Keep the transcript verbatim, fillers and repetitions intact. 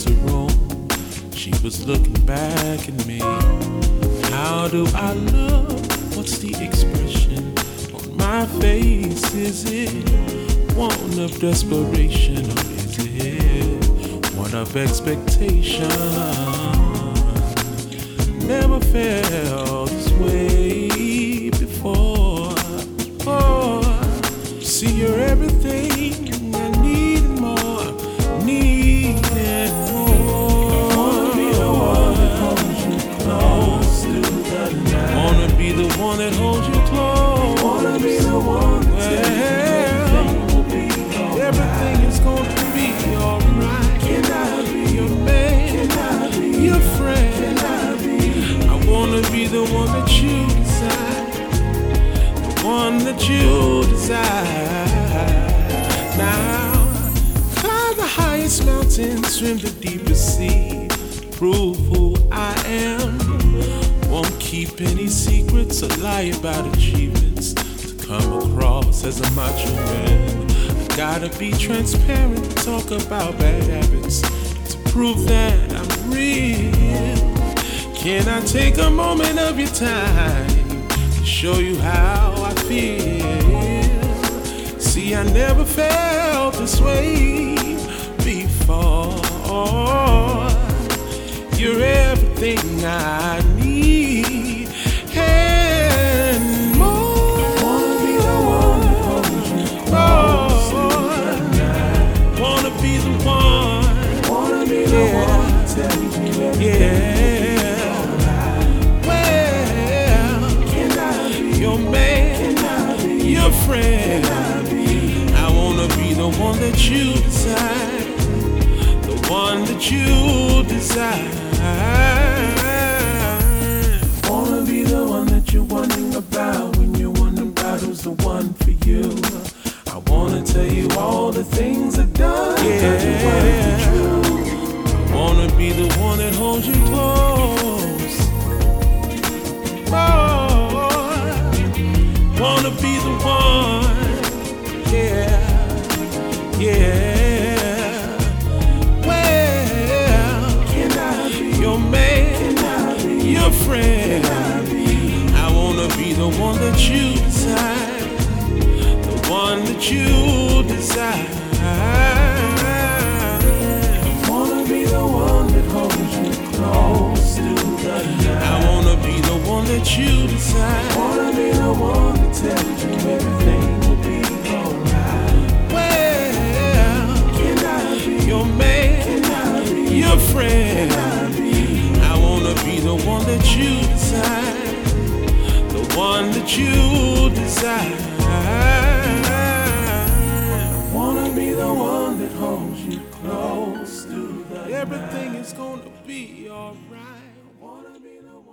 dressing room. She was looking back at me. How do I look? What's the expression on my face? Is it one of desperation or is it one of expectation? Never felt this way before. Oh, see, you're everything I need and more, need and more. I wanna be the one that holds you close through the night. Wanna be the one that holds you close. Wanna be the one that tells you everything will be alright. Everything is gonna be alright. Can I be your man? Can I be your friend? Can I be? I wanna be the one that you desire. One that you desire. Now, climb the highest mountain, swim the deepest sea, prove who I am. Won't keep any secrets or lie about achievements to come across as a macho man. I gotta be transparent, talk about bad habits to prove that I'm real. Can I take a moment of your time to show you how I feel? See, I never felt this way before. You're everything I need and more. I wanna be the one that holds you close through the night. Wanna be the one. Wanna be the yeah. one that tells you everything. Yeah. Well, can I be your man? Can I be your friend? I wanna be the one that you desire, the one that you desire. Wanna be the one that you're wondering about when you're wondering about who's the one for you. I wanna tell you all the things I've done. Yeah. I wanna be the one that holds you close. Oh, wanna be the one. Yeah, yeah. Well, can I be your man? Can I be your friend? I, I wanna be the one that you desire, the one that you desire. I wanna be the one that holds you close through the night. I wanna be the one that you desire. I wanna be the one that tells you everything will be alright. Well, can I be your man? Can I be your friend? Can I be? I wanna be the one that you desire, the one that you desire. I wanna be the one that holds you close through the night. Everything is gonna be alright. I wanna be the one.